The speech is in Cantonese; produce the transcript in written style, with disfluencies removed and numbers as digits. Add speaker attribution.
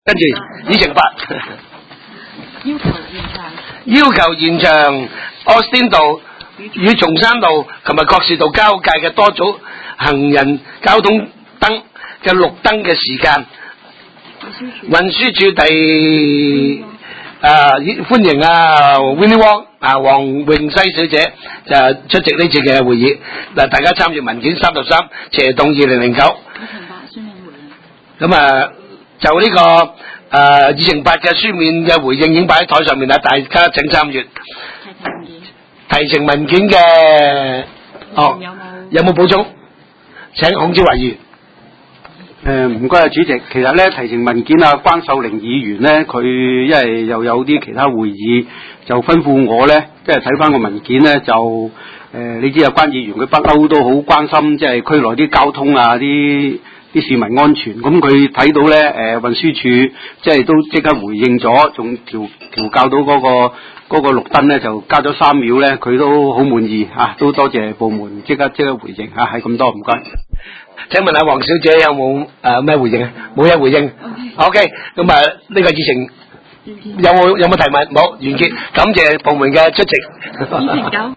Speaker 1: 跟住議程8要求延長柯士甸道與松山道同埋覺士道交界嘅多組行人交通燈嘅綠燈嘅時間。運輸署歡迎Winnie Wong 黃詠西小姐就出席呢次嘅會議。嗱，大家參閱文件33斜動2009。咁就呢個議程8嘅書面嘅回應已經擺喺台上面啦，大家請參閱。提呈文件嘅有冇補充？請孔昭華議員。
Speaker 2: 唔該主席，其實咧提呈文件關秀玲議員咧，佢因為又有啲其他會議，就吩咐我咧，即係睇翻個文件咧，就你知關議員佢不嬲都好關心，即係區內啲交通啲市民安全。咁佢睇到咧，運輸署即係都即刻回應咗，仲調校到嗰個綠燈咧，就加咗3秒咧，佢都好滿意都多謝部門即刻回應係咁多，唔該。
Speaker 1: 請問下黃小姐有冇咩回應啊？冇嘢回應。OK， 咁呢個議程有冇提問？冇，完結。感謝部門嘅出席。議程9。